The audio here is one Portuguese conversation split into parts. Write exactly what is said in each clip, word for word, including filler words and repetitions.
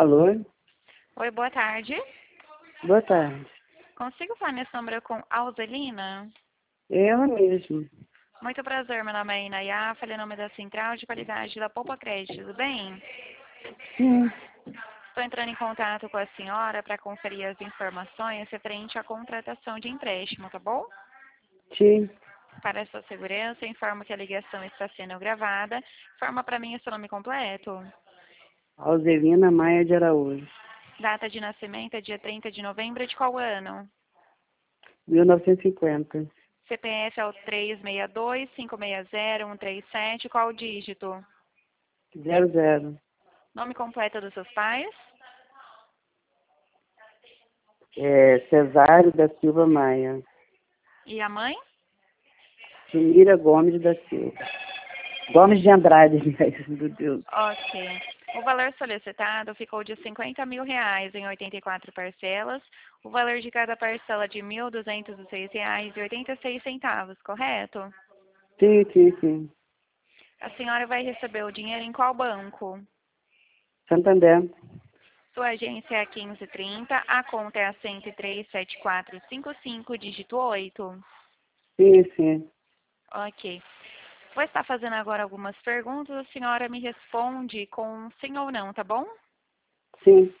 Alô? Oi, boa tarde. Boa tarde. Consigo falar nesse número com Alzelina? Eu mesmo. Muito prazer, meu nome é Inayá, falei em nome da Central de Qualidade da Poupa Crédito, tudo bem? Sim. Estou entrando em contato com a senhora para conferir as informações referente à contratação de empréstimo, tá bom? Sim. Para a sua segurança, informo que a ligação está sendo gravada. Informa para mim o seu nome completo. Alzelina Maia de Araújo. Data de nascimento é dia trinta de novembro de qual ano? mil novecentos e cinquenta. C P F é o três seis dois, cinco seis zero, um três sete, qual o dígito? Zero zero. Nome completo dos seus pais? É, Cesário da Silva Maia. E a mãe? Sumira Gomes da Silva. Gomes de Andrade, meu Deus. Ok. O valor solicitado ficou de cinquenta mil reais em oitenta e quatro parcelas. O valor de cada parcela de mil duzentos e seis reais e oitenta e seis centavos, correto? Sim, sim, sim. A senhora vai receber o dinheiro em qual banco? Santander. Sua agência é a quinze trinta, a conta é a cento e três, sete quatro cinco cinco, dígito oito. Sim, sim. Ok. Vou estar fazendo agora algumas perguntas, a senhora me responde com sim ou não, tá bom? Sim.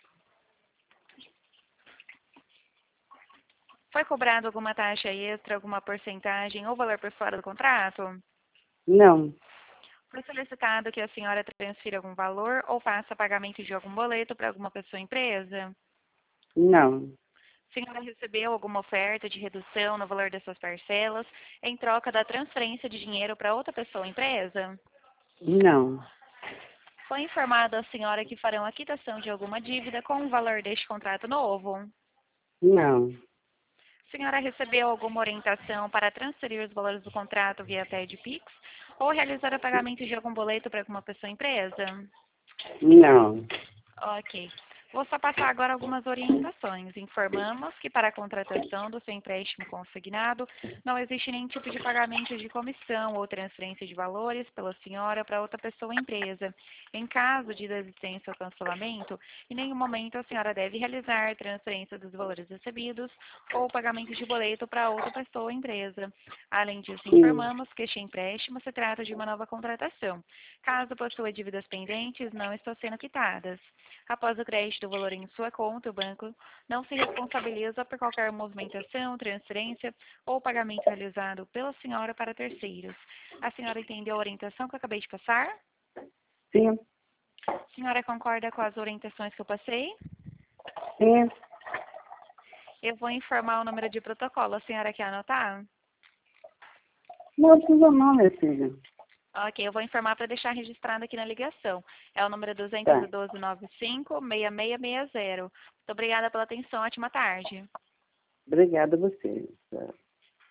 Foi cobrado alguma taxa extra, alguma porcentagem ou valor por fora do contrato? Não. Foi solicitado que a senhora transfira algum valor ou faça pagamento de algum boleto para alguma pessoa ou empresa? Não. A senhora recebeu alguma oferta de redução no valor dessas parcelas em troca da transferência de dinheiro para outra pessoa ou empresa? Não. Foi informado a senhora que farão a quitação de alguma dívida com o valor deste contrato novo? Não. A senhora recebeu alguma orientação para transferir os valores do contrato via T E D Pix ou realizar o pagamento de algum boleto para alguma pessoa ou empresa? Não. Ok. Vou só passar agora algumas orientações. Informamos que para a contratação do seu empréstimo consignado não existe nenhum tipo de pagamento de comissão ou transferência de valores pela senhora para outra pessoa ou empresa. Em caso de desistência ou cancelamento, em nenhum momento a senhora deve realizar transferência dos valores recebidos ou pagamento de boleto para outra pessoa ou empresa. Além disso, Sim. informamos que este empréstimo se trata de uma nova contratação. Caso possua dívidas pendentes, não estão sendo quitadas. Após o crédito do valor em sua conta, o banco não se responsabiliza por qualquer movimentação, transferência ou pagamento realizado pela senhora para terceiros. A senhora entendeu a orientação que eu acabei de passar? Sim. A senhora concorda com as orientações que eu passei? Sim. Eu vou informar o número de protocolo. A senhora quer anotar? Não precisa não, minha filha. Ok, eu vou informar para deixar registrado aqui na ligação. É o número Tá. dois um dois nove cinco, seis seis seis zero. Muito obrigada pela atenção. Ótima tarde. Obrigada a você. Tá.